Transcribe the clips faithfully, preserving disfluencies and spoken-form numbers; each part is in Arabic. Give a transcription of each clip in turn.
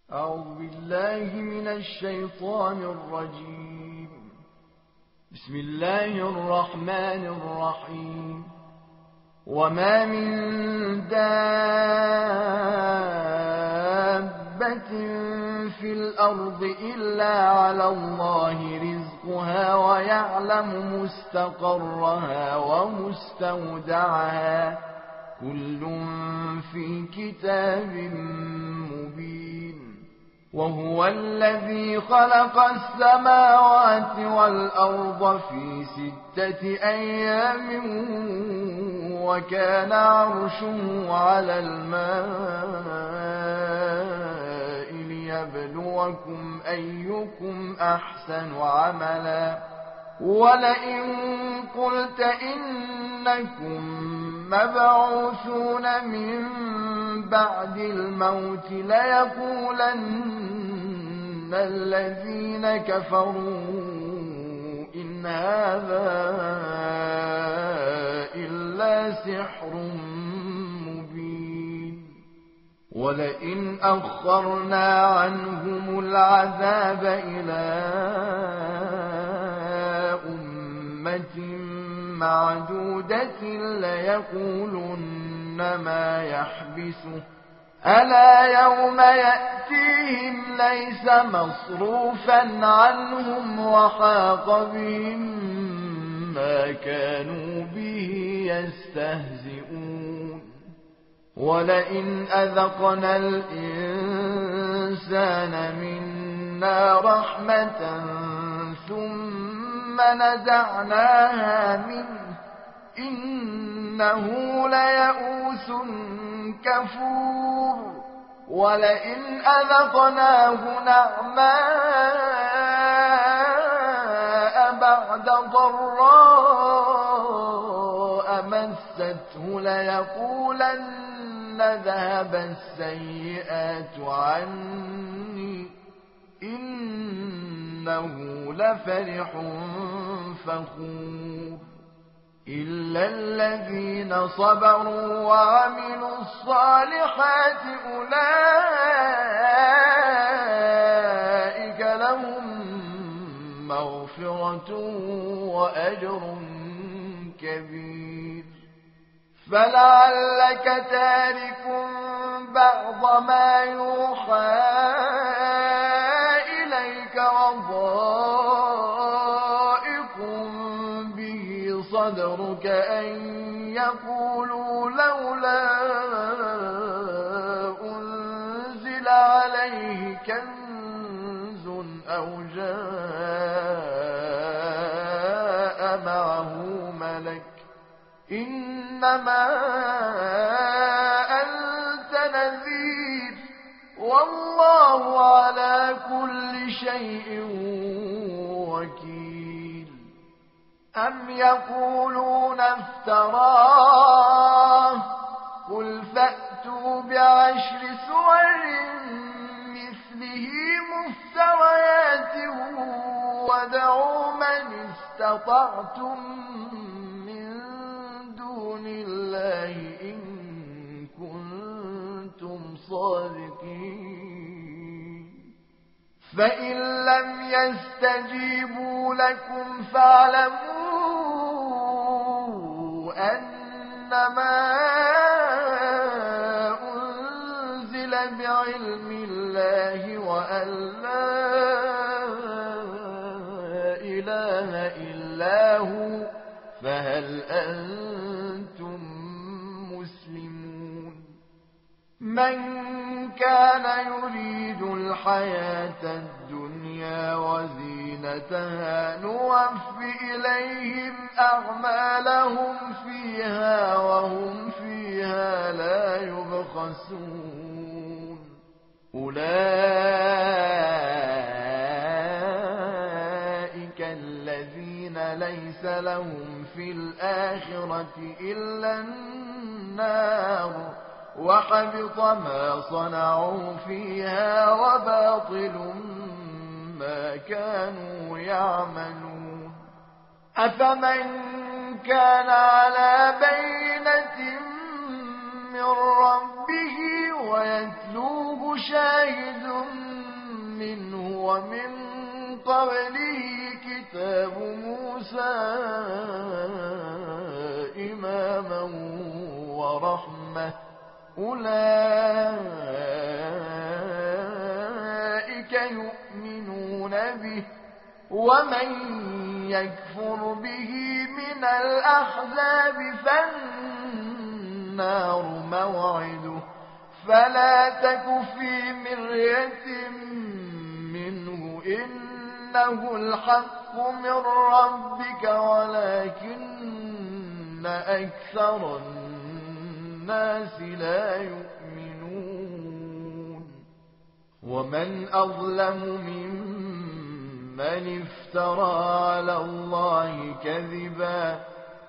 أعوذ بالله من الشيطان الرجيم. بسم الله الرحمن الرحيم. وما من دابة في الأرض إلا على الله رزقها ويعلم مستقرها ومستودعها كل في كتاب مبين. وهو الذي خلق السماوات والأرض في ستة أيام وكان عرشه على الماء ليبلوكم أيكم أحسن عملا. ولئن قلت إنكم مبعوثون من بعد الموت ليقولن الذين كفروا إن هذا إلا سحر مبين. ولئن أخرنا عنهم العذاب إلى معدودة ليقولن ما يحبسه ألا يوم يأتيهم ليس مصروفا عنهم وحاق بهم ما كانوا به يستهزئون. ولئن أذقنا الإنسان منا رحمة ثم نزعناها منه إنه ليئوس كفور. ولئن أذقناه نعماء بعد ضراء مسته ليقولن ذهب السيئات عني إنه لفرح فخور. إلا الذين صبروا وعملوا الصالحات أولئك لهم مغفرة وأجر كبير. فلعلك تارك بعض ما يوحى إليك وضائق به صدرك أن يقولوا لولا أنزل عليه كنز أو جاء معه ملك إنما أنت نذير والله على كل شيء وكيل. أم يقولون افتراه قل فأتوا بعشر سور مثله مفتريات ودعوا من استطعتم من دون الله إن كنتم صادقين. فإن لم يستجيبوا لكم فاعلموا أنما أنزل بعلم الله وأن لا إله إلا هو فهل أنتم مسلمون. من كان يريد الحياة الدنيا وزينتها نوف إليهم أعمالهم فيها وهم فيها لا يبخسون. أولئك الذين ليس لهم في الآخرة إلا النار وحبط ما صنعوا فيها وباطل ما كانوا يعملون. أفمن كان على بينة من ربه ويتلوه شاهد منه ومن قبله كتاب موسى إماما ورحمة أولئك يؤمنون به ومن يكفر به من الأحزاب فالنار موعده فلا تك في مرية منه إنه الحق من ربك ولكن أكثر الناس لا يؤمنون ومن أظلم ممن افترى على الله كذبا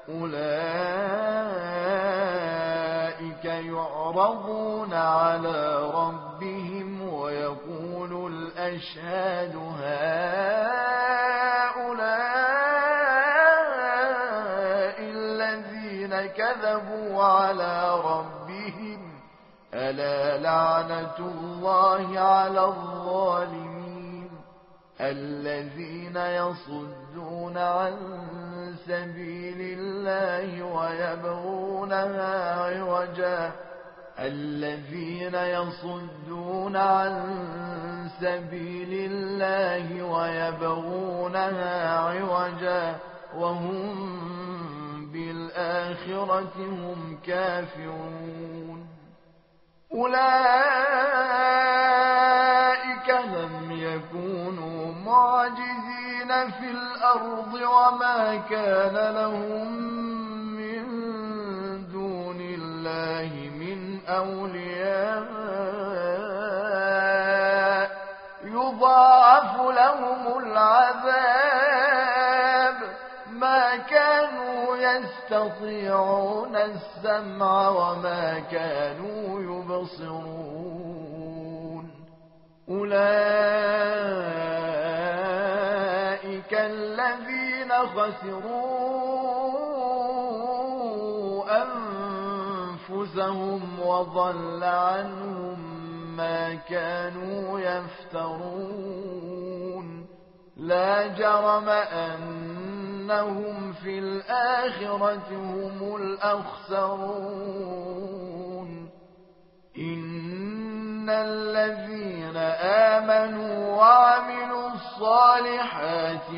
أولئك يعرضون على ربهم ويقول الأشهاد هؤلاء الذين كذبوا على ربهم ألا لعنة الله على الظالمين الذين يصدون عن سبيل الله ويبغونها عوجا الذين يصدون عن سبيل الله ويبغونها عوجا وهم بالآخرة هم كافرون أولئك لم يكونوا معجزين في الأرض وما كان لهم من دون الله من أولياء يضاعف لهم العذاب ما كانوا يستطيعون السمع وما كانوا يبصرون أولئك الذين خسروا أنفسهم وضل عنهم ما كانوا يفترون لا جرم أنهم في الآخرة هم الأخسرون إن الذين آمنوا وعملوا الصالحات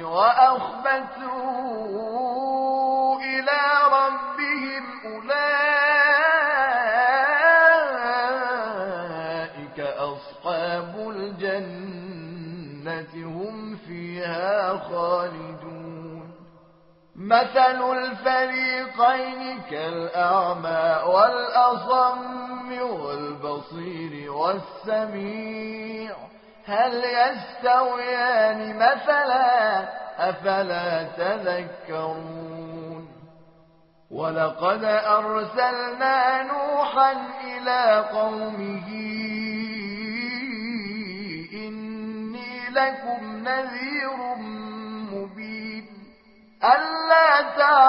وأخبتوا إلى ربهم أولئك أصحاب الجنة هم فيها خالدون مثل الفريقين كالأعمى والأصم والبصير والسميع هل يستويان مثلا أفلا تذكرون ولقد أرسلنا نوحا إلى قومه إني لكم نذير مبين ألا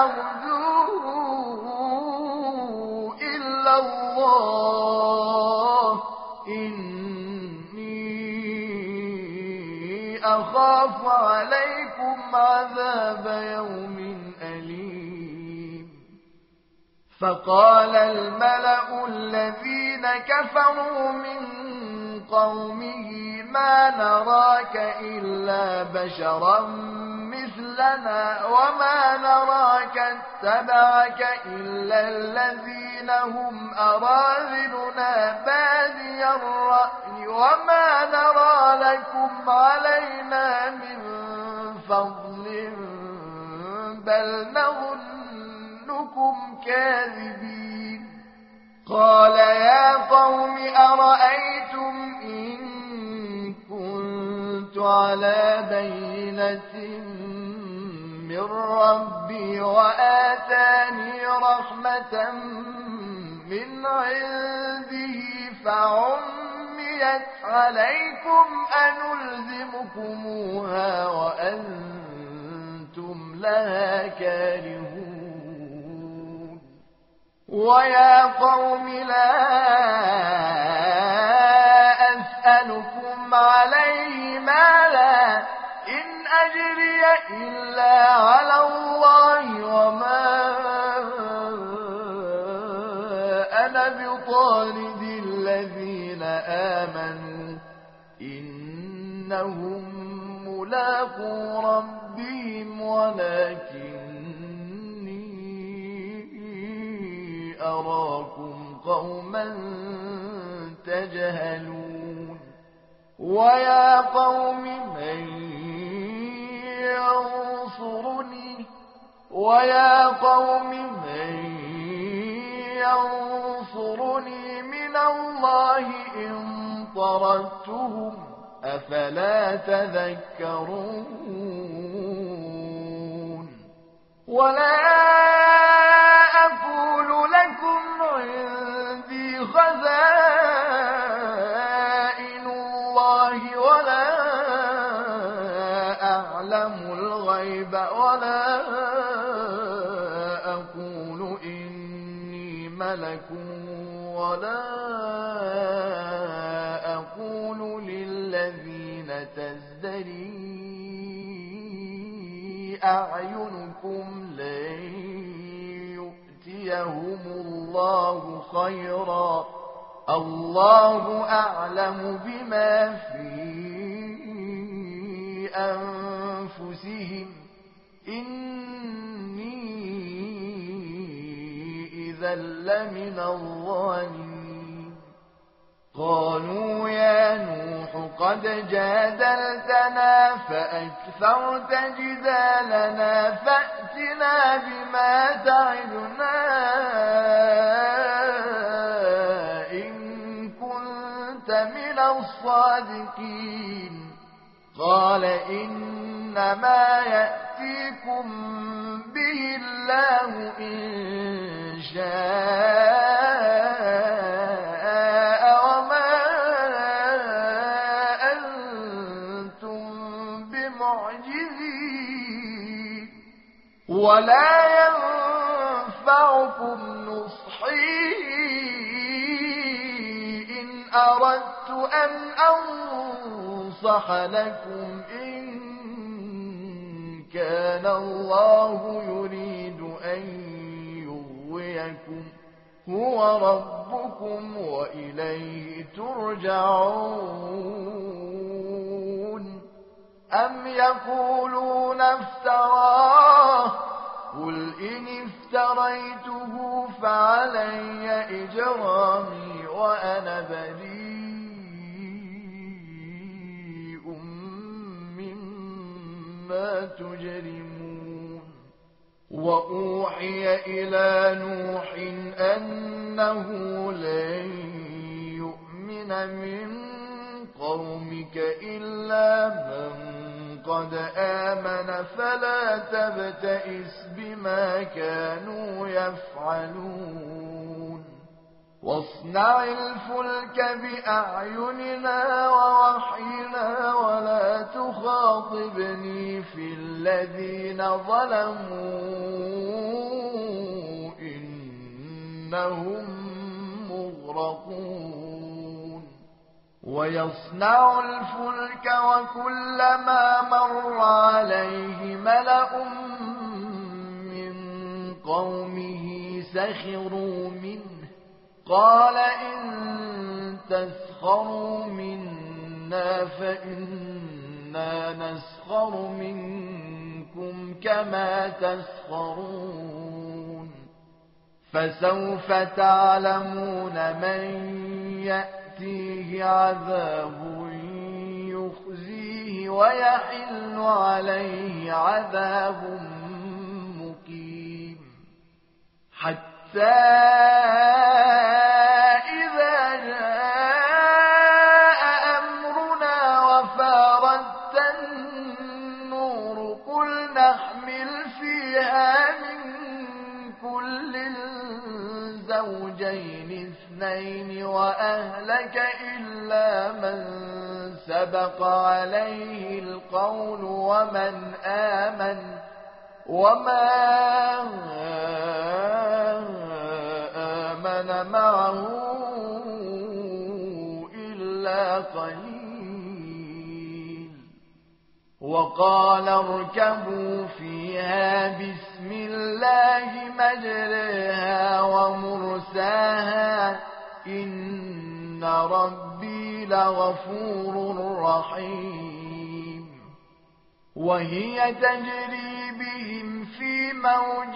تعبدوا إلا الله إني أخاف عليكم عذاب يوم أليم فقال الملأ الذين كفروا من قومه ما نراك إلا بشرا مثلنا وما نراك اتبعك إلا الذين هم أراذلنا بادي الرأي وما نرى لكم علينا من فضل بل نظنكم كاذبين قال يا قوم أرأيتم إن كنت على بينة من ربي وآتاني رحمة من عنده فعميت عليكم أنلزمكموها وأنتم لها كارهون ويا قوم لا أسألكم عليه مالا إن أجري إلا على الله وما أنا بطارد الذين آمنوا إنهم ملاقو ربهم ولكني أراكم قوما تجهلون ويا قوم من ينصرني ويا قوم من ينصرني من الله إن طردتهم أفلا تذكرون ولا أقول لكم عندي خزائن الله ولا أعلم الغيب ولا أقول إني ملك ولا أقول للذين تزدري أعينكم لن يؤتيهم الله خيرا الله أعلم بما في أنفسهم إني إذا لمن الظالمين قالوا يا نوح قد جادلتنا فأكثرت جدالنا فأتنا بما تعدنا إن كنت من الصادقين قال إنما يأتيكم به الله إن شاء وما أنتم بمعجزين ولا ينفعكم نصحي إن أردت أن أنصح لكم إن كان الله يريد أن يغويكم هو ربكم وإليه ترجعون أم يقولون افتراه قل إن افتريته فعلي إجرامي وأنا بريء مما تجرمون وأوحي إلى نوح أنه لن يؤمن من قومك إلا من قد آمن فلا تبتئس بما كانوا يفعلون واصنع الفلك بأعيننا ووحينا ولا تخاطبني في الذين ظلموا إنهم مغرقون ويصنع الفلك وكلما مر عليه ملأ من قومه سخروا منه قال إن تسخروا منا فإنا نسخر منكم كما تسخرون فسوف تعلمون من يأتيه عذاب يخزيه ويحل عليه عذاب مقيم حتى إذا جاء أمرنا وفارت النور قل نحمل فيها من كل زوجين اثنين وأهلك إلا من سبق عليه القول ومن آمن وما آمن معه إلا قليل. وقال اركبوا فيها بسم الله مجريها ومرساها إن ربي لغفور رحيم. وهي تجري بهم في موج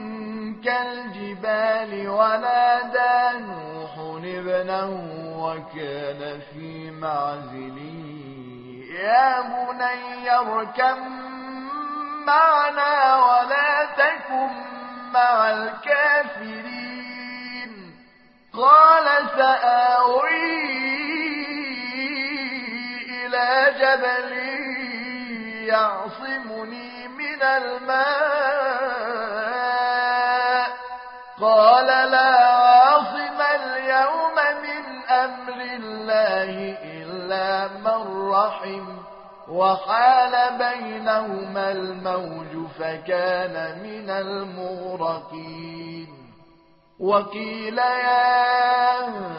كالجبال ونادى نوح ابنه وكان في معزل يا بني اركب معنا ولا تكن مع الكافرين. قال سآوي إلى جبل يعصمني من الماء. قال لا عاصم اليوم من أمر الله إلا من رحم وحال بينهما الموج فكان من المغرقين. وقيل يا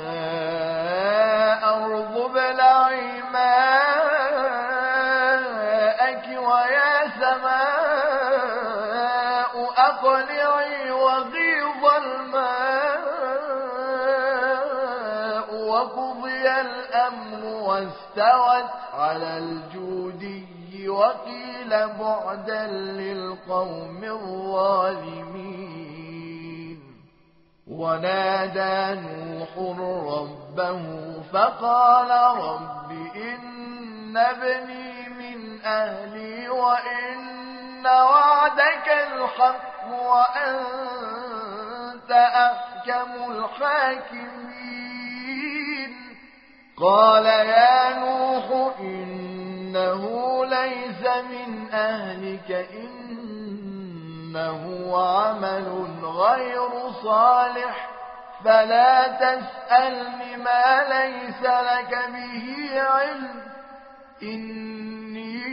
أرض ابلعي ماءك ويا سماء أقلعي وغيض الماء وقضي الأمر واستوت على الجودي وقيل بعدا للقوم الظالمين. ونادى نوح ربه فقال رب إن ابني من أهلي وإن وعدك الحق وأنت أحكم الحاكمين. قال يا نوح إنه ليس من أهلك إنه عمل غير صالح فلا تسألني ما ليس لك به علم إني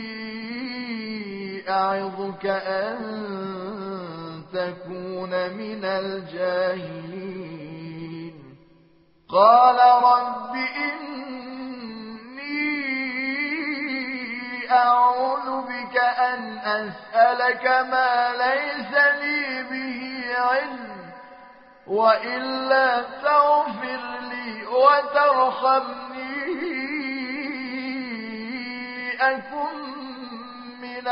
أعظك أن تكون من الجاهلين. قال رب إني أعوذ بك أن أسألك ما ليس لي به علم وإلا تغفر لي وترحمني أكن من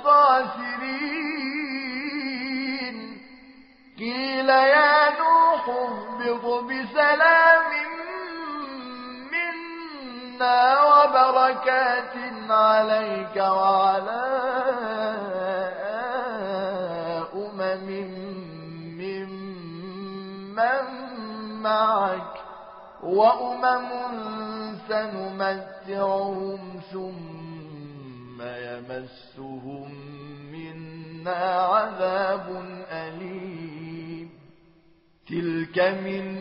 الخاسرين. قيل يا نوح اهبط بسلام منا وبركات عليك وعلى أمم ممن معك وأمم سنمتعهم ثم يمسهم منا عذاب أليم. تلك من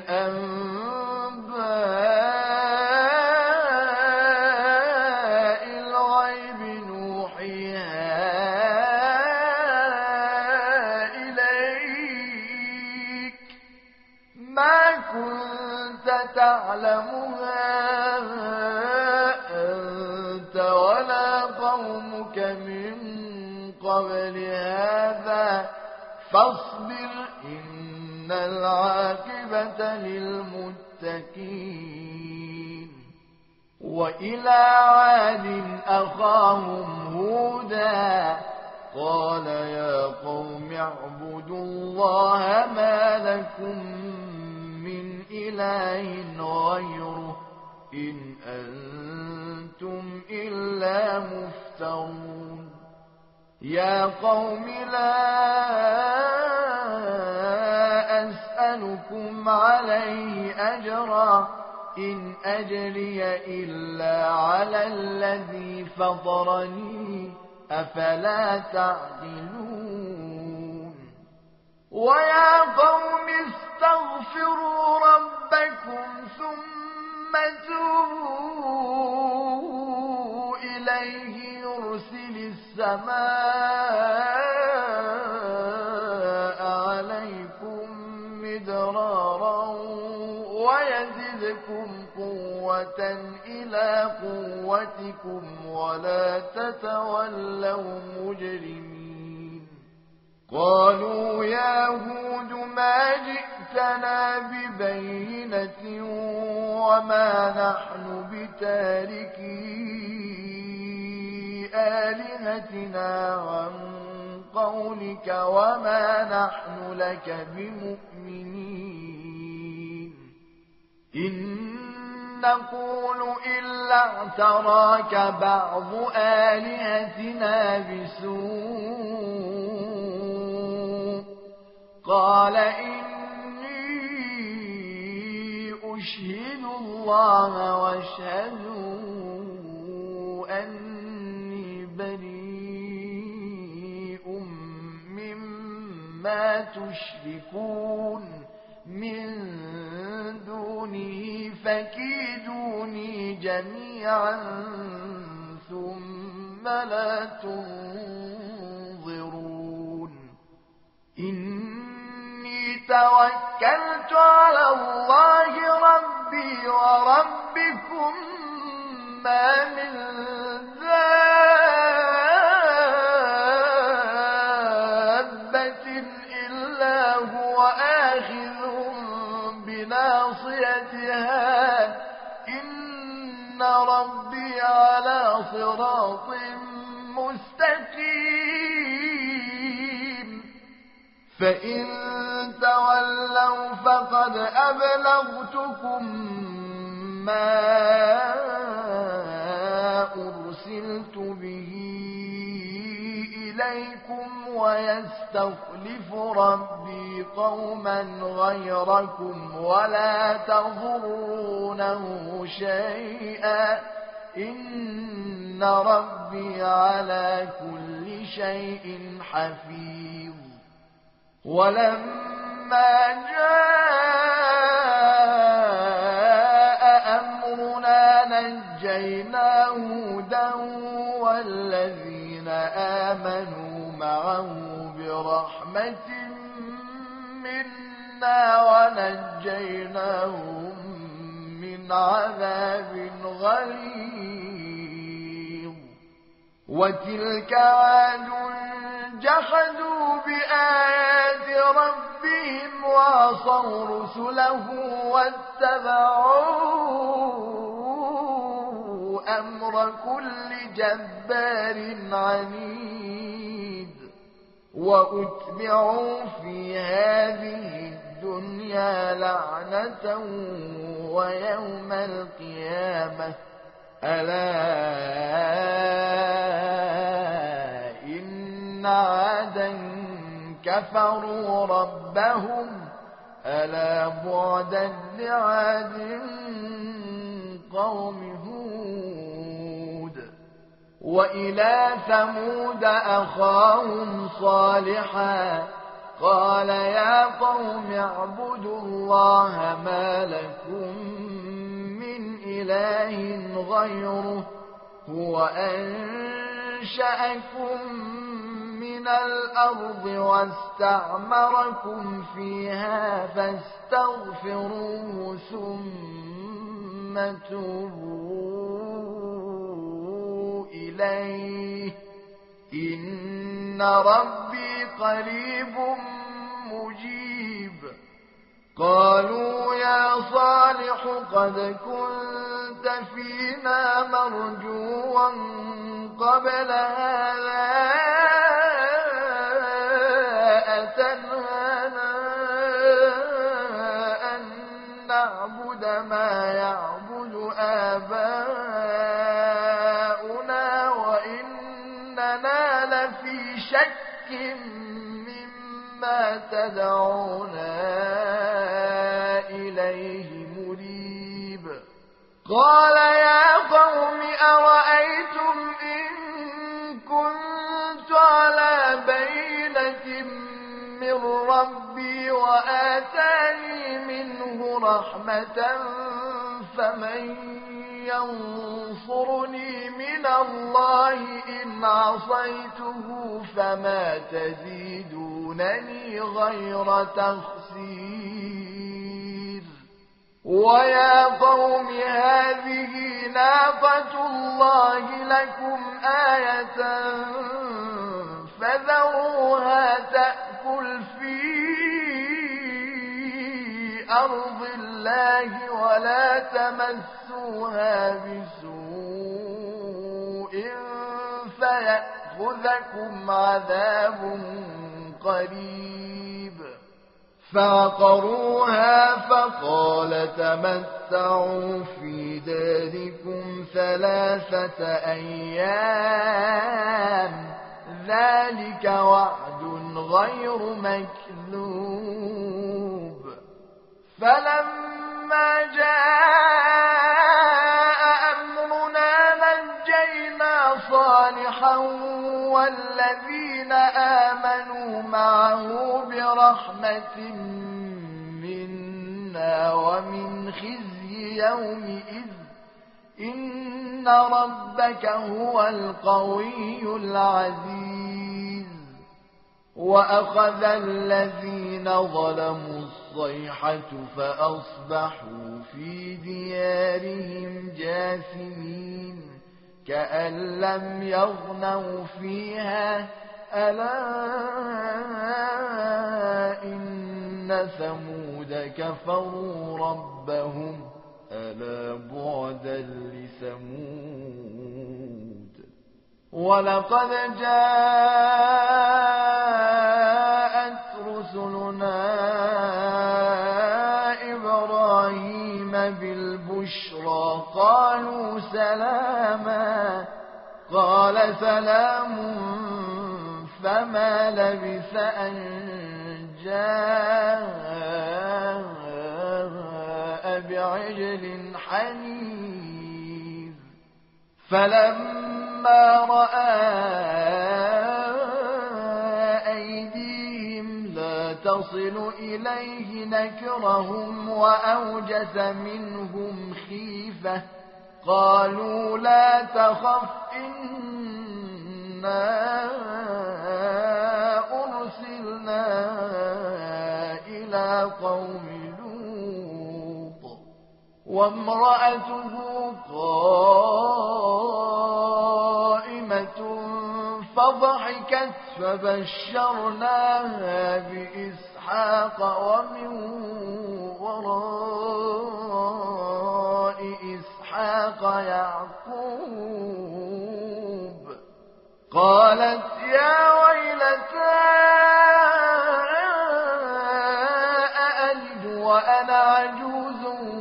أنباء الغيب نوحيها إليك ما كنت تعلمها أنت ولا قومك من قبل هذا فاصبر إن العاقبة للمتقين. وإلى عاد أخاهم هودا قال يا قوم اعبدوا الله ما لكم من إله غيره إن أنتم إلا مفترون. يا قوم لا أسألكم عليه أجرا إن أجري إلا على الذي فطرني أفلا تعقلون. ويا قوم استغفروا ربكم ثم توبوا إليه يرسل السماء عليكم مدرارا قوة إلى قوتكم ولا تتولوا مجرمين قالوا يا هود ما جئتنا ببينة وما نحن بتاركي آلهتنا عن قولك وما نحن لك بمؤمنين إن نقول إلا اعتراك بعض آلهتنا بسوء قال إني أشهد الله واشهدوا أني بريء مما تشركون من دونه فكيدوني جميعا ثم لا تنظرون إني توكلت على الله ربي وربكم ما من دابة إلا هو آخذ بناصيتها إن ربي على صراط مستقيم فإن تولوا فقد أبلغتكم ما أرسلت به إليكم ويستخلف ربي قوما غيركم ولا تضرونه شيئا إن ربي على كل شيء حفيظ ولما جاء أمرنا نجينا هودا والذين آمنوا معه برحمة منا ونجيناهم من عذاب غليظ وتلك عاد جحدوا بآيات ربهم وعصوا رسله واتبعوا أمر كل جبار عنيد وأتبعوا في هذه الدنيا لعنة ويوم القيامة ألا إن عادا كفروا ربهم ألا بعدا لعاد قوم هود وإلى ثمود أخاهم صالحا قال يا قوم اعبدوا الله ما لكم من إله غيره هو أنشأكم من الأرض واستعمركم فيها فاستغفروه ثم توبوا إليه إن ربي قريب مجيب قالوا يا صالح قد كنت فينا مرجوا قبل هذا أتنهانا أن نعبد ما يعبد آباؤنا وإننا لفي شك مما تدعونا إليه مريب قال يا قوم أرأيتم إن كنت على بينة من ربي وآتاني منه رحمة فمن ينصرني من الله إن عصيته فما تزيدونني غير تخسير ويا قوم هذه ناقة الله لكم آية فذروها تأكل في أرض الله ولا تمسوها بسوء فيأخذكم عذاب قريب. فعقروها فقال تمتعوا في داركم ثلاثة أيام ذلك وعد غير مكذوب. فلما جاء أمرنا نجينا صالحا والذين آمنوا معه برحمة منا ومن خزي يومئذ إن ربك هو القوي العزيز. وأخذ الذين ظلموا الصيحة فأصبحوا في ديارهم جاثمين كأن لم يغنوا فيها ألا إن ثمود كفروا ربهم ألا بعدا لثمود. ولقد جاءت رسلنا إبراهيم بالبشرى قالوا سلاما قال سلام فما لبث أن جاء بعجل حنيذ. فلما رأى أيديهم لا تصل إليه نكرهم وأوجس منهم خيفة قالوا لا تخف إنا أرسلنا إلى قوم لوط وامرأته قائمة فضحكت فبشرناها بإسحاق ومن وراء إسحاق يعقوب. قالت يا ويلتى أألد وأنا عجوز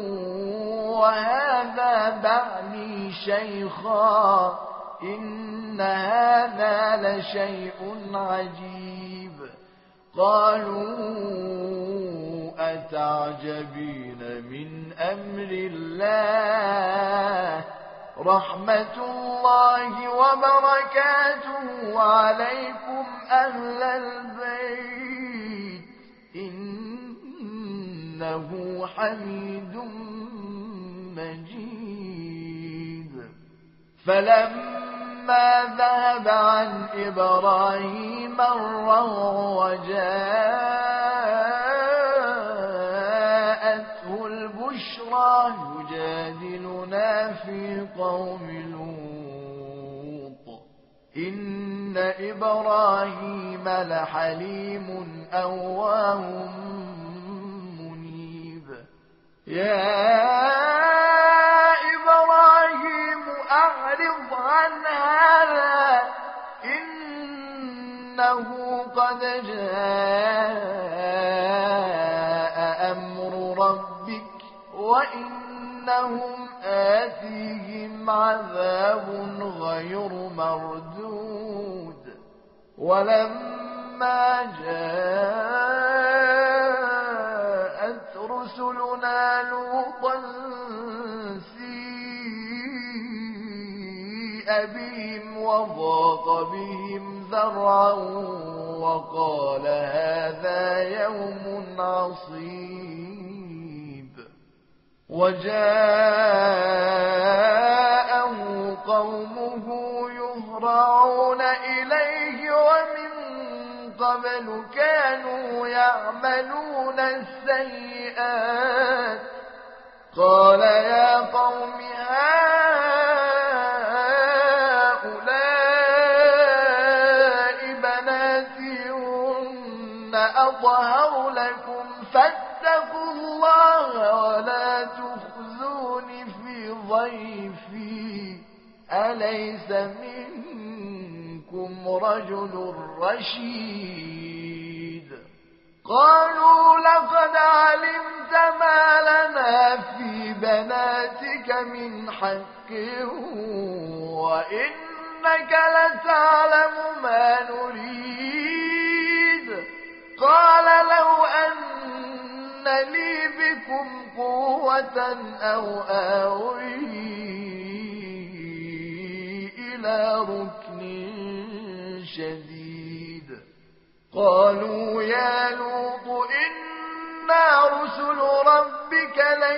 وهذا بعلي شيخا إن هذا لشيء عجيب. قالوا أتعجبين من أمر الله رحمة الله وبركاته عليكم أهل البيت إنه حميد مجيد. فلما ذهب عن إبراهيم الروع وجاءته البشرى يجادلنا في قوم لوط إن إبراهيم لحليم أواه منيب. يا إبراهيم أعرض عن هذا إنه قد جاء أمر ربك وإنهم آتيهم عذاب غير مردود. ولما جاءت رسلنا لوطا سيء بهم وضاق بهم ذرعا وقال هذا يوم عصيب. وجاءه قومه يهرعون إليه ومن قبل كانوا يعملون السيئات قال يا قوم هؤلاء بناتي هن أطهر لكم فاتقوا الله ولا تخزون في ضيفي أليس منكم رجل رشيد قالوا لقد علمت ما لنا في بناتك من حق وإنك لتعلم ما نريد قال لو أن لي بكم قوة أو آوي إلى ركن شديد قالوا يا لوط إنا رسل ربك لن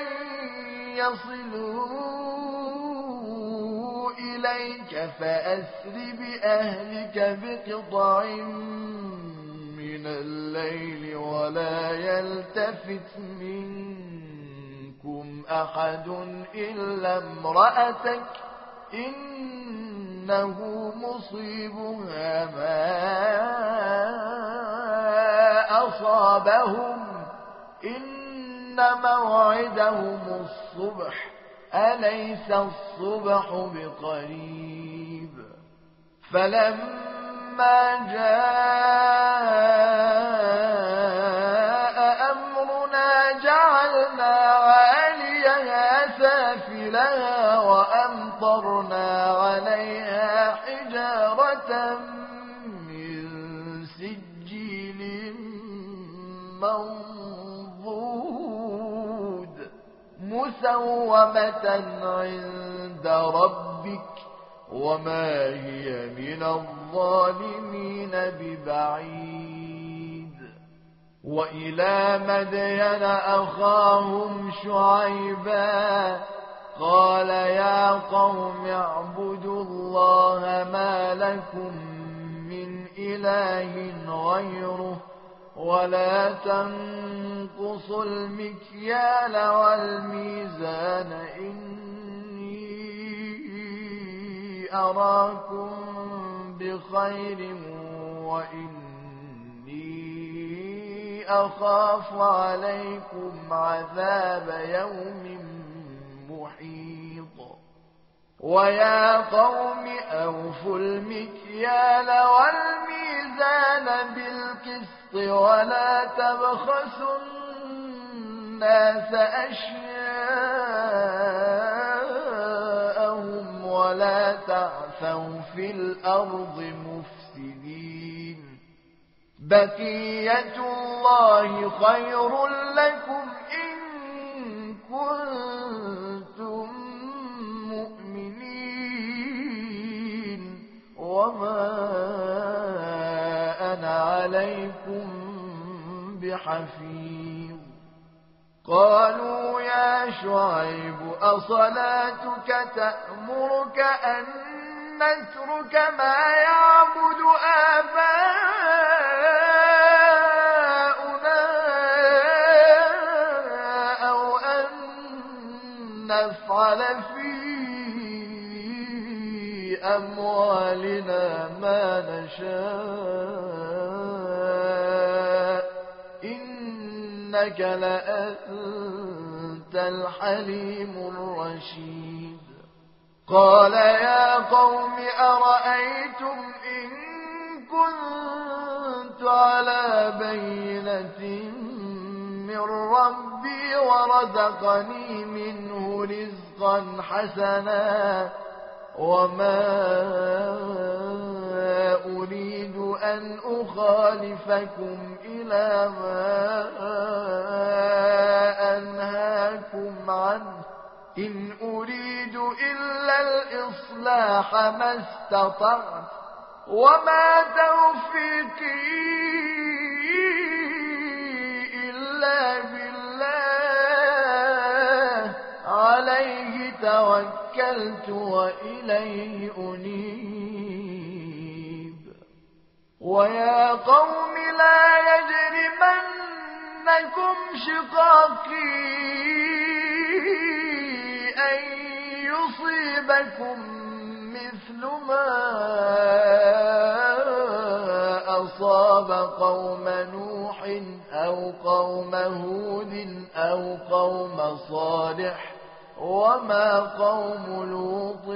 يصلوا إليك فأسر بأهلك بقطع من الليل ولا يلتفت منكم أحد إلا امرأتك إنه مصيبها ما أصابهم إن موعدهم الصبح أليس الصبح بقريب فلما جاء أمرنا جعلنا عاليها سافلها وأمطرنا عليها حجارة من سجيل منضود مسومة عند ربك وما هي من الظالمين ببعيد وإلى مدين أخاهم شعيبا قال يا قوم اعبدوا الله ما لكم من إله غيره ولا تنقصوا المكيال والميزان إني أراكم بخير وإني أخاف عليكم عذاب يوم محيط ويا قوم أوفوا المكيال والميزان بالقسط ولا تبخسوا الناس أشياءهم ولا تعثوا في الأرض مفسدين بقية الله خير لكم إن كنتم مؤمنين وما أنا عليكم بحفيظ قالوا يا شعيب أصلاتك تأمرك أن نترك ما يعبد آباؤنا أو أن نفعل في أموالنا ما نشاء إنك لأنت الحليم الرشيد قال يا قوم أرأيتم إن كنت على بينة من ربي ورزقني منه رزقا حسنا وما أريد أن أخالفكم إلى ما أنهاكم عنه إن أريد إلا الإصلاح ما استطعت وما توفيقي إلا بالله عليه توكلت وإليه أنيب ويا قوم لا يجرمنكم شقاقي يصيبكم مثل ما أصاب قوم نوح أو قوم هود أو قوم صالح وما قوم لوط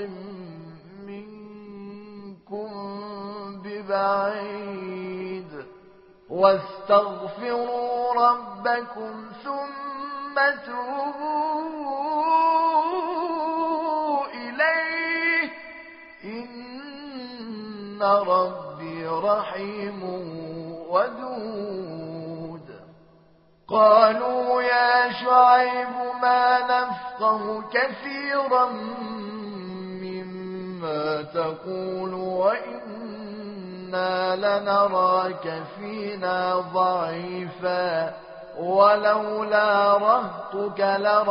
منكم ببعيد واستغفروا ربكم ثم توبوا إليه إن ربي رحيم ودود قالوا يا شعيب ما نفقه كثيرا مما تقول وإنا لنراك فينا ضعيفا ولولا رهطك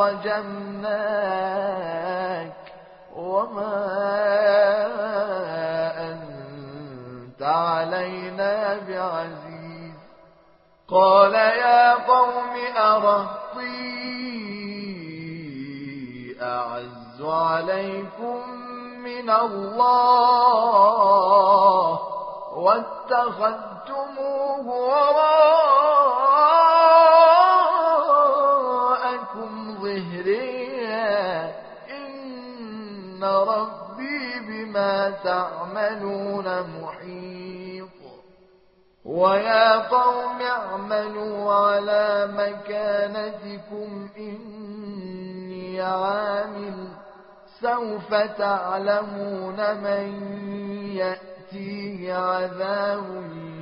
لرجمناك وما أنت علينا بعزيز قال يا قوم أرهطي أعز عليكم من الله واتخذتموه وراءكم ظهريا إن ربي بما تعملون محيط ويا قوم اعملوا على مكانتكم إني عامل سوف تعلمون من يأتيه عذاب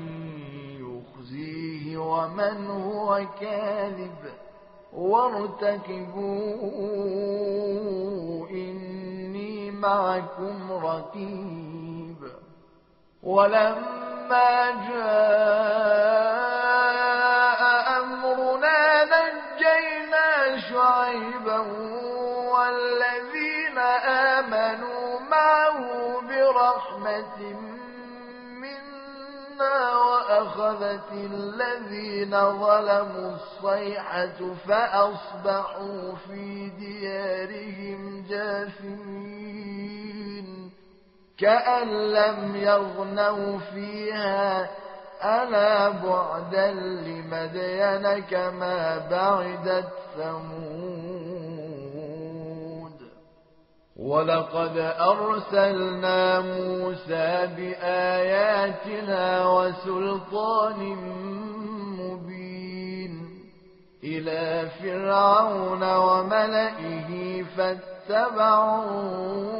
يخزيه ومن هو كاذب وارتكبوا إني معكم رقيب ولما جاء أمرنا نجينا شعيبا والذين آمنوا معه برحمة منا وأخذت الذين ظلموا الصيحة فأصبحوا في ديارهم جاثمين كأن لم يغنوا فيها ألا بعدا لمدين كما بعدت ثمود ولقد أرسلنا موسى بآياتنا وسلطان مبين إلى فرعون وملئه فاتبعوا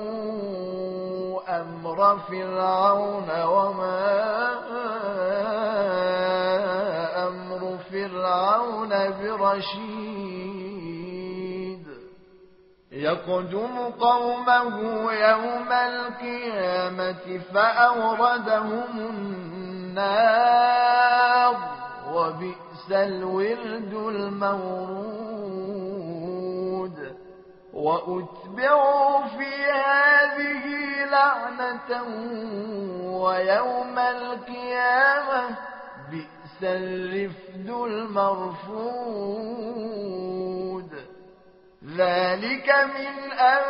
أمر فرعون وما أمر فرعون برشيد يقدم قومه يوم القيامة فأوردهم النار وبئس الورد المورود وأتبعوا في هذه لعنة ويوم القيامة بئس الرفد المرفود ذلك من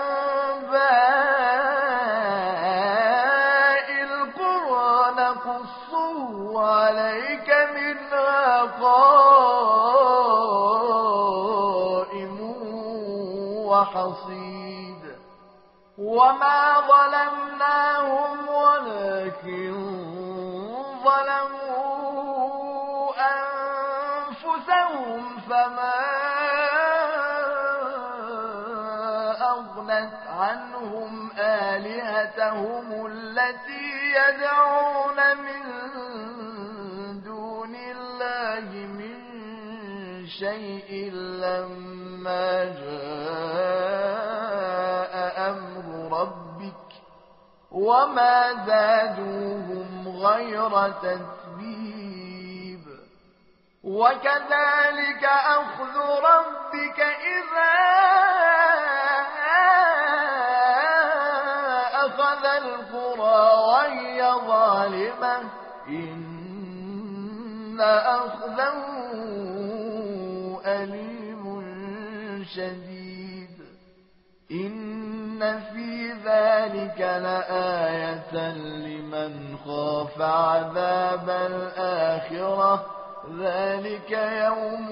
أنباء القرى نقصه عليك منها قائم وحصيد وما ظلمناهم ولكن ظلموا أنفسهم فما أغنت عنهم آلهتهم التي يدعون من دون الله من شيء لما جاء أمر ربك وما زادوهم غير تتبيب وكذلك أخذ ربك إذا أخذ القرى وهي ظالمة إن أخذه أليم شديد إن في ذلك لآية لمن خاف عذاب الآخرة ذلك يوم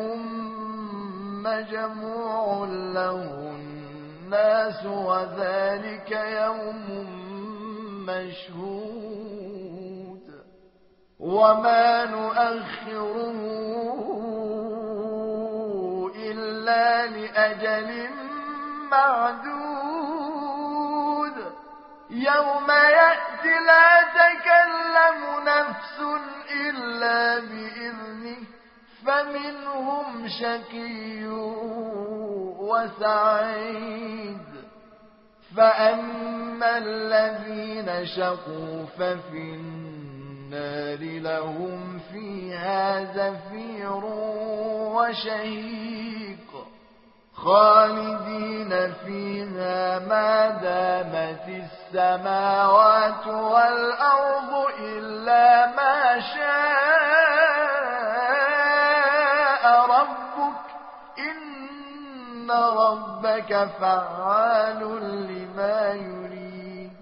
مجموع له الناس وذلك يوم مشهود وما نؤخره إلا لأجل معدود يوم يأتي لا تكلم نفس إلا بإذنه فمنهم شقي وسعيد فأما الذين شقوا ففي النار لهم فيها زفير وشهيق خالدين فيها ما دامت السماوات والأرض إلا ما شاء ربك إن ربك فعال لما يريد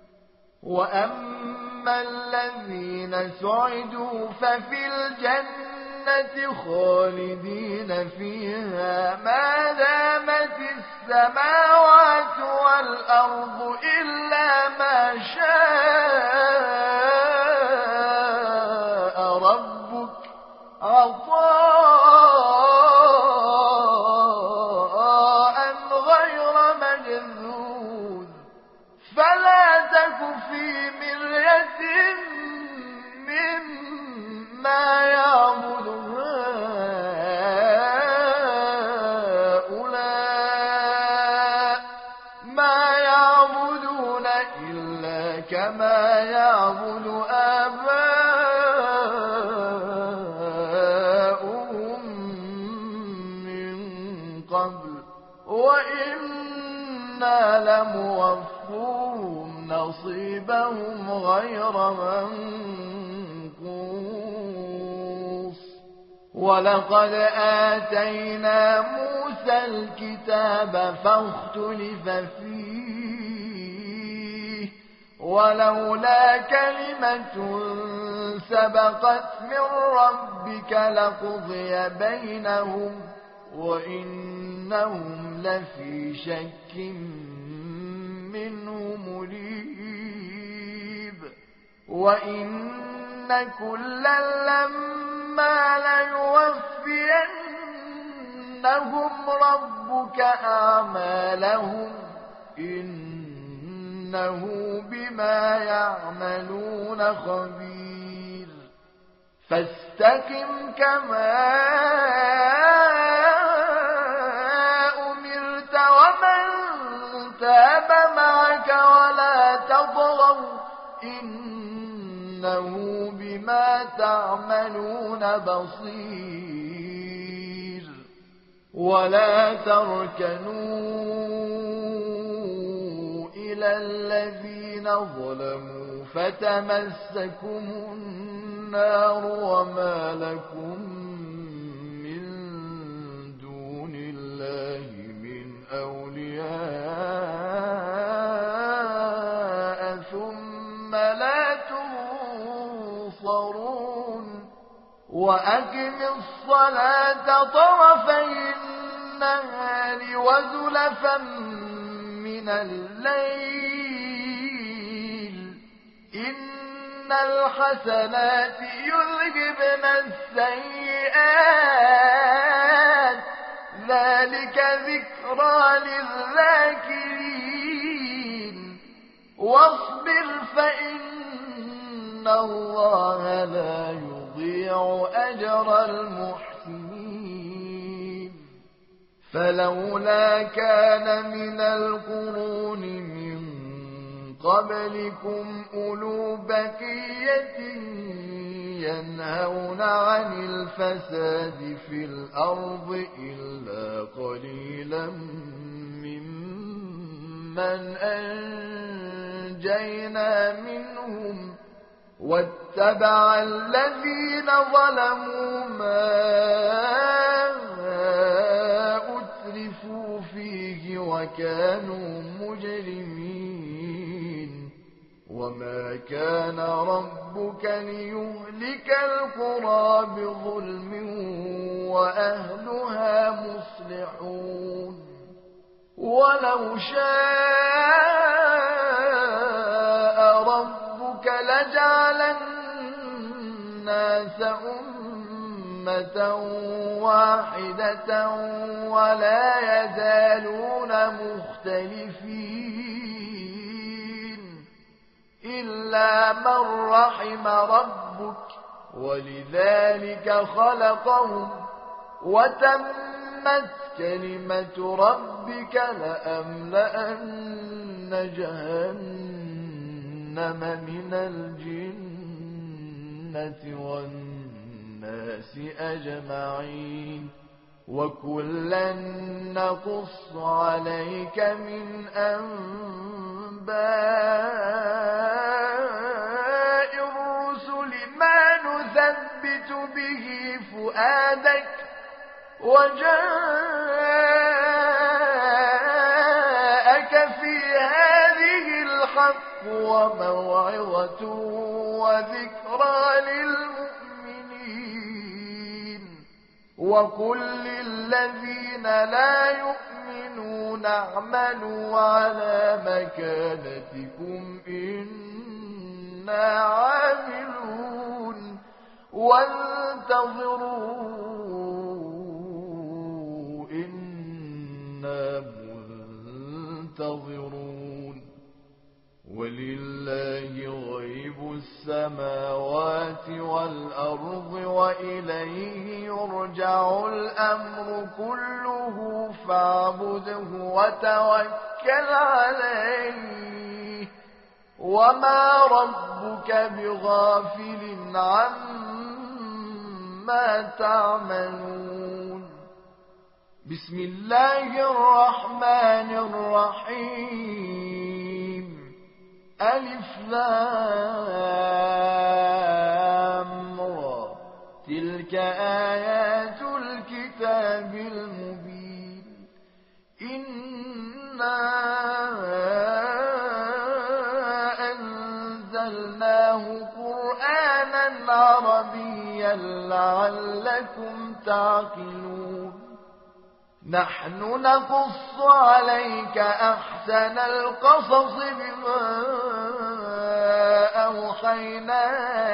وأما الذين سعدوا ففي الجنة خالدين فيها ما دامت السماوات والأرض إلا ما شاء ربك عطاء غير مجذوذ فلا تك في مرية مما يعبد هؤلاء ما يعبدون إلا كما يعبد آباؤهم من قبل وإنا لموفوهم نصيبهم غير منقوص ولقد آتينا موسى الكتاب فاختلف فيه ولولا كلمة سبقت من ربك لقضي بينهم وإنهم لفي شك منه مريب وإن كلا لما ليوفينهم ربك أعمالهم إنه بما يعملون خبير فاستقم كما أمرت ومن تاب معك ولا تطغوا إنه بما تعملون بصير ولا تركنوا إلى الذين ظلموا فتمسكم النار وما لكم من دون الله من أولياء ثم لا تنصرون وأقم الصلاة طرفي النهار وزلفا من الليل إن الحسنات يذهبن السيئات ذلك ذكرى للذاكرين واصبر فإن الله لا يضيع أجر المحسنين فلولا كان من القرون من قبلكم أولو بقية ينهون عن الفساد في الأرض إلا قليلا ممن أنجينا منهم واتبع الذين ظلموا ما أترفوا فيه وكانوا مجرمين وما كان ربك ليهلك القرى بظلم وأهلها مصلحون ولو شاء ربك لجعل الناس أمة واحدة ولا يزالون مختلفين إلا من رحم ربك ولذلك خلقهم وتمت كلمة ربك لأملأن جهنم من الجنة والناس أجمعين وكلا نقص عليك من أنباء الرسل ما نثبت به فؤادك وجاءك في هذه الحق وموعظة وذكرى للمؤمنين وقل للذين لا يؤمنون اعملوا على مكانتكم إنا عاملون وانتظروا إنا منتظرون ولله غيب السماوات والأرض وإليه يرجع الأمر كله فاعبده وتوكل عليه وما ربك بغافل عما تعملون بسم الله الرحمن الرحيم ألف لام را تلك آيات الكتاب المبين إنا أنزلناه قرآنا عربيا لعلكم تعقلون نحن نقص عليك أحسن القصص بما أوحينا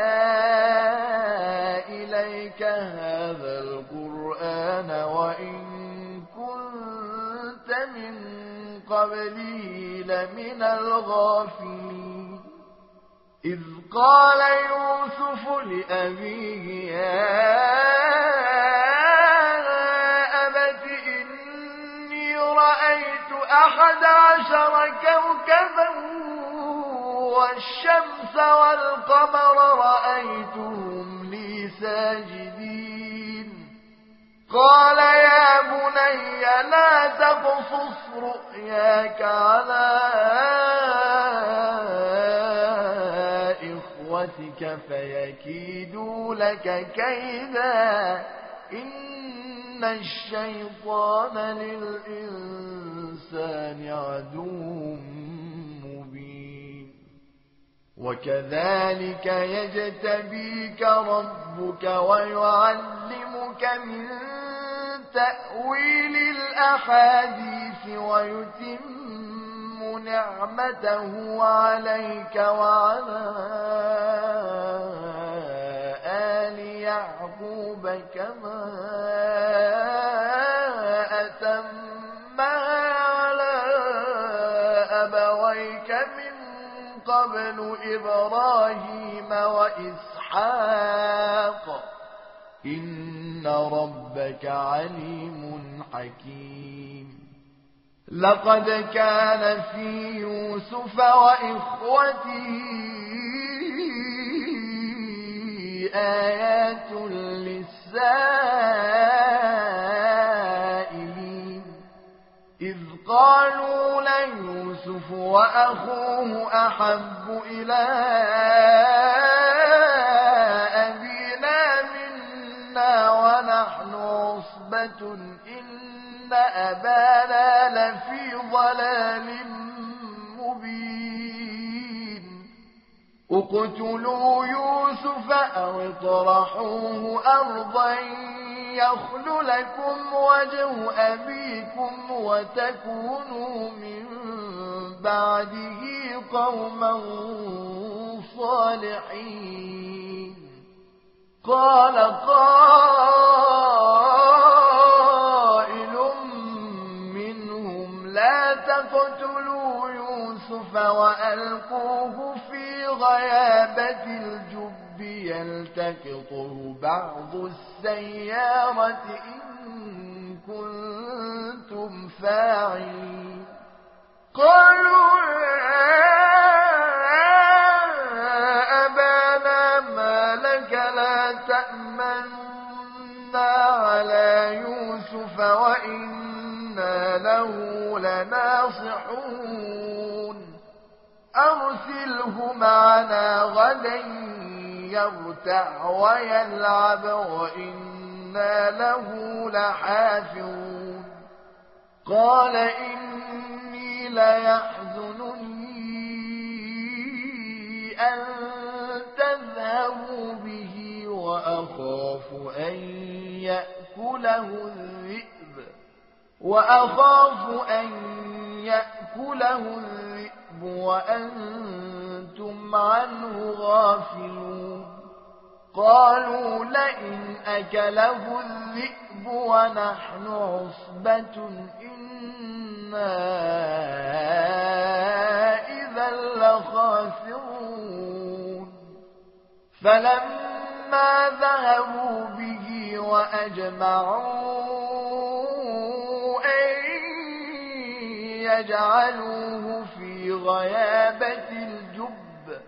إليك هذا القرآن وإن كنت من قبله لمن الغافلين إذ قال يوسف لأبيه يا رأيت أحد عشر كوكبا والشمس والقمر رأيتهم لي ساجدين قال يا بني لا تقصص رؤياك على إخوتك فيكيدوا لك كيدا إن الشيطان للإنسان عدو مبين وكذلك يجتبيك ربك ويعلمك من تأويل الأحاديث ويتم نعمته عليك وعلى آل يعقوب كما أتمها على أبويك من قبل إبراهيم وإسحاق إن ربك عليم حكيم لقد كان في يوسف وإخوته آيات للسائلين إذ قالوا ليوسف وأخوه أحب إلى أبينا منا ونحن عصبة إن أبانا لفي ضلال اقتلوا يوسف أو اطرحوه أرضا يخل لكم وجه أبيكم وتكونوا من بعده قوما صالحين. قال قائل منهم لا تقتلوا يوسف وألقوه في غيابة الجب يلتقطه بعض السيارة إن كنتم فاعلين. قالوا أبانا ما لك لا تأمنا على يوسف وإنا له لناصحون. أرسله معنا غدا يرتع ويلعب وإنا له لحافظون. قال إني ليحزنني أن تذهبوا به وأخاف أن يأكله الذئب وأخاف أن يأكله الذئب وأنتم عنه غافلون. قالوا لئن أكله الذئب ونحن عصبة إنا إذا لخاسرون. فلما ذهبوا به وأجمعوا أن يجعلوه في غيابة الجب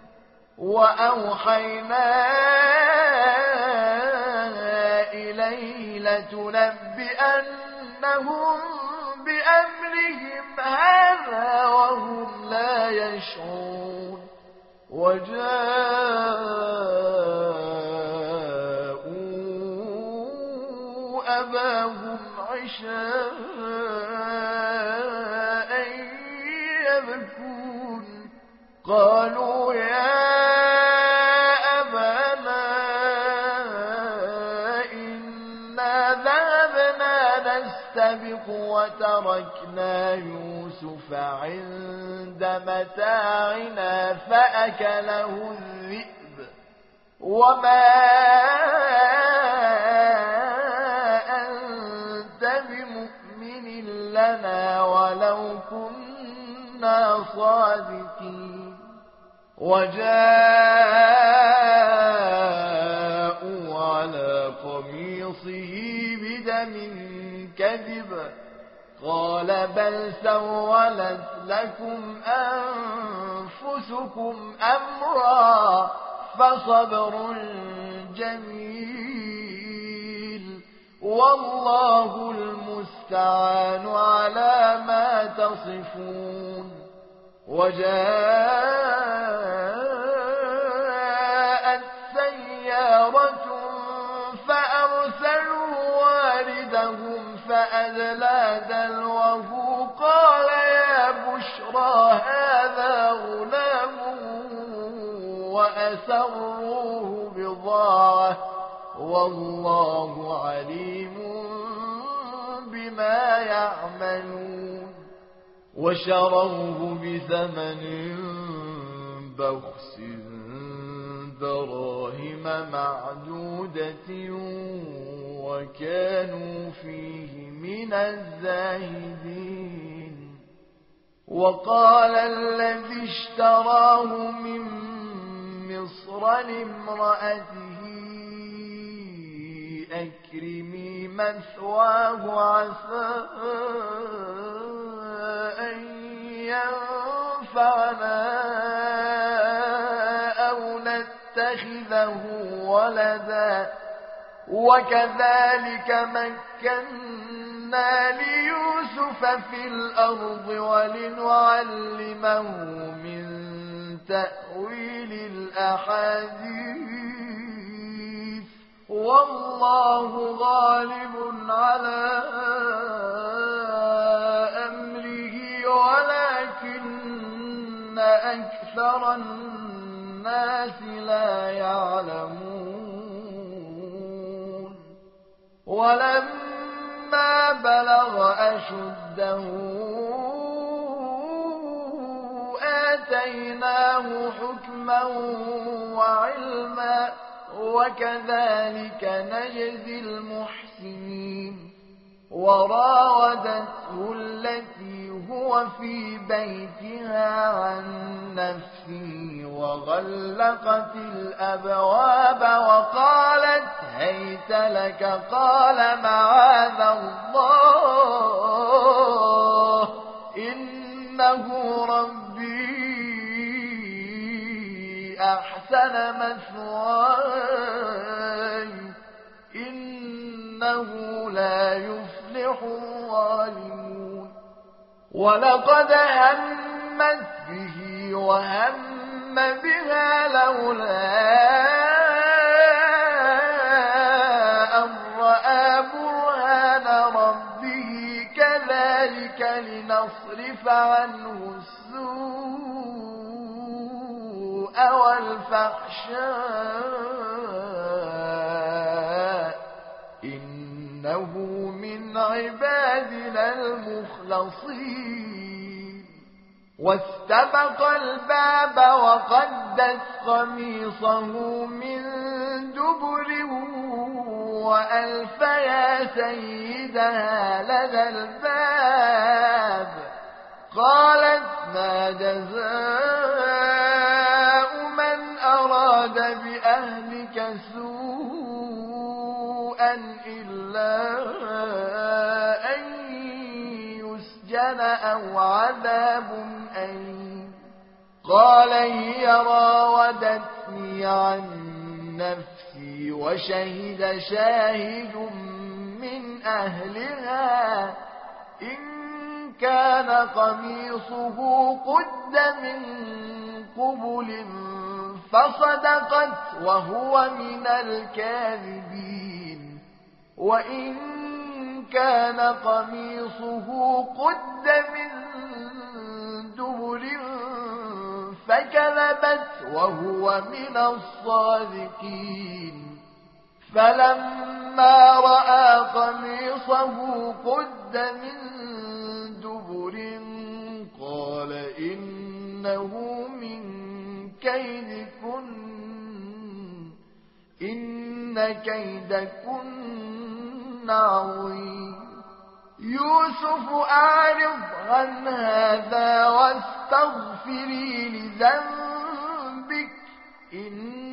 وأوحينا إليه لتنبئنهم بأمرهم هذا وهم لا يشعرون. وجاءوا أباهم عشاء يبكون. قالوا يا أبانا إنا ذهبنا نستبق وتركنا يوسف عند متاعنا فأكله الذئب وما أنت بمؤمن لنا ولو كنا صادقين. وجاءوا على قميصه بدم كذب قال بل سولت لكم أنفسكم أمرا فصبر جميل والله المستعان على ما تصفون. وجاءت سيارة فأرسلوا واردهم فأدلى دلوه قال يا بشرى هذا غلام وأسروه بضاعة والله عليم بما يعملون. وشروه بثمن بخس دراهم معدودة وكانوا فيه من الزاهدين. وقال الذي اشتراه من مصر لامرأته أكرمي مثواه عسى أن ينفعنا أو نتخذه ولدا وكذلك مكنا ليوسف في الأرض ولنعلمه من تأويل الأحاديث والله غالب على أمره ولكن أكثر الناس الناس لا يعلمون ولما بلغ أشده آتيناه حكما وعلما وكذلك نجزي المحسنين وراودته التي هو في بيتها عن نفسه وغلقت الأبواب وقالت هيت لك قال معاذ الله إنه ربي أحسن مثواي إنه لا يفلح الظالمون ولقد همت به وهم بها لولا أن رأى برهان ربه كذلك لنصرف عنه السوء والفحشاء إنه من عبادنا المخلصين واستبق الباب وقدت قميصه من دبر وألف يا سيدها لدى الباب قالت ما جزاء من أراد بأهلك سوءا إلا أن يسجن أو عذاب أليم قال هي راودتني عن نفسي وشهد شاهد من أهلها إن كان قميصه قد من قبل فصدقت وهو من الكاذبين وإن كان قميصه قد من دبر فكذبت وهو من الصادقين فلما رأى قميصه قد من دبر قال إنه من كيدكن إن كيدكن عظيم يوسف أعرض عن هذا واستغفري لذنبك إن